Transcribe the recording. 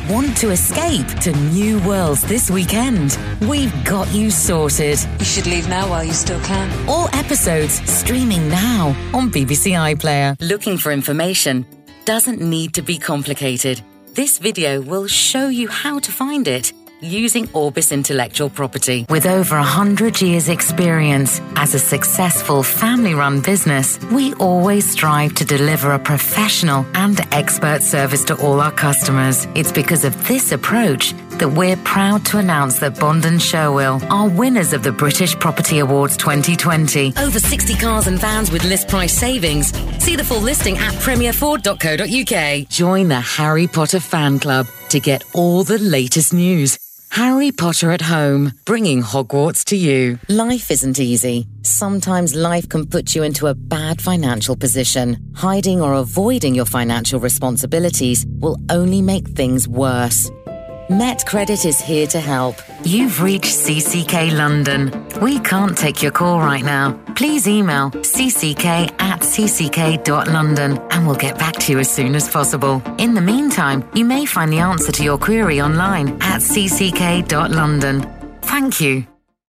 Want to escape to new worlds this weekend? We've got you sorted. You should leave now while you still can. All episodes streaming now on BBC iPlayer. Looking for information? Doesn't need to be complicated. This video will show you how to find it using Orbis Intellectual Property. With over 100 years experience as a successful family-run business, we always strive to deliver a professional and expert service to all our customers. It's because of this approach that we're proud to announce that Bond and Sherwill are winners of the British Property Awards 2020. Over 60 cars and vans with list price savings. See the full listing at premierford.co.uk. Join the Harry Potter fan club to get all the latest news. Harry Potter at home, bringing Hogwarts to you. Life isn't easy. Sometimes life can put you into a bad financial position. Hiding or avoiding your financial responsibilities will only make things worse. Met Credit is here to help. You've reached CCK London. We can't take your call right now. Please email cck@cck.london and we'll get back to you as soon as possible. In the meantime, you may find the answer to your query online at cck.london. Thank you.